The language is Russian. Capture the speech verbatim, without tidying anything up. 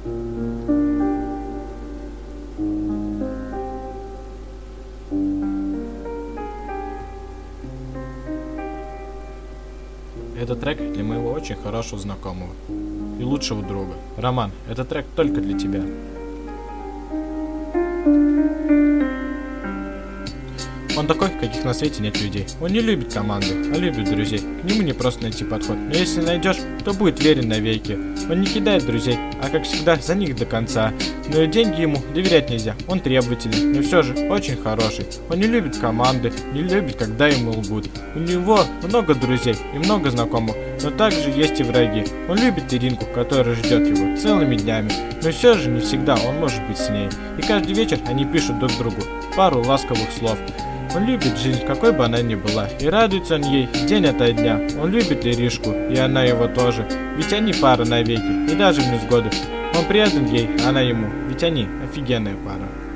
Этот трек для моего очень хорошего знакомого и лучшего друга. Роман, этот трек только для тебя. Он такой, каких на свете нет людей. Он не любит команды, а любит друзей. К нему не просто найти подход, но если найдешь, то будет верен навеки. Он не кидает друзей, а как всегда за них до конца. Но и деньги ему доверять нельзя, он требовательный, но все же очень хороший. Он не любит команды, не любит, когда ему лгут. У него много друзей и много знакомых, но также есть и враги. Он любит Иринку, которая ждет его целыми днями, но все же не всегда он может быть с ней. И каждый вечер они пишут друг другу пару ласковых слов. Он любит жизнь, какой бы она ни была, и радуется он ей день ото дня. Он любит Иришку, и она его тоже, ведь они пара навеки, и даже в невзгоды. Он предан ей, она ему, ведь они офигенная пара.